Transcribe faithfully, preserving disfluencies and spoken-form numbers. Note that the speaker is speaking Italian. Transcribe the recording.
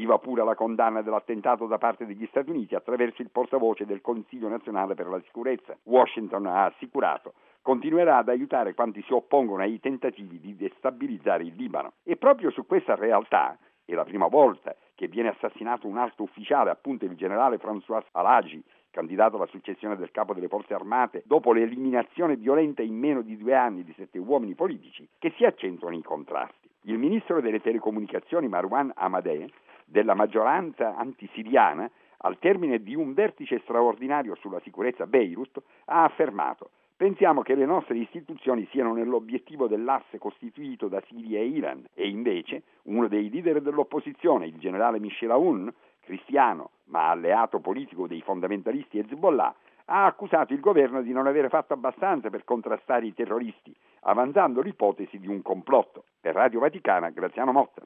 Viva pure la condanna dell'attentato da parte degli Stati Uniti attraverso il portavoce del Consiglio nazionale per la sicurezza. Washington ha assicurato continuerà ad aiutare quanti si oppongono ai tentativi di destabilizzare il Libano. E proprio su questa realtà, è la prima volta che viene assassinato un alto ufficiale, appunto il generale François Alagi, candidato alla successione del capo delle forze armate, dopo l'eliminazione violenta in meno di due anni di sette uomini politici, che si accentuano i contrasti. Il ministro delle telecomunicazioni Marwan Hamadeh, della maggioranza antisiriana, al termine di un vertice straordinario sulla sicurezza a Beirut, ha affermato: pensiamo che le nostre istituzioni siano nell'obiettivo dell'asse costituito da Siria e Iran, e invece uno dei leader dell'opposizione, il generale Michel Aoun, cristiano ma alleato politico dei fondamentalisti Hezbollah, ha accusato il governo di non avere fatto abbastanza per contrastare i terroristi, avanzando l'ipotesi di un complotto. Per Radio Vaticana, Graziano Motta.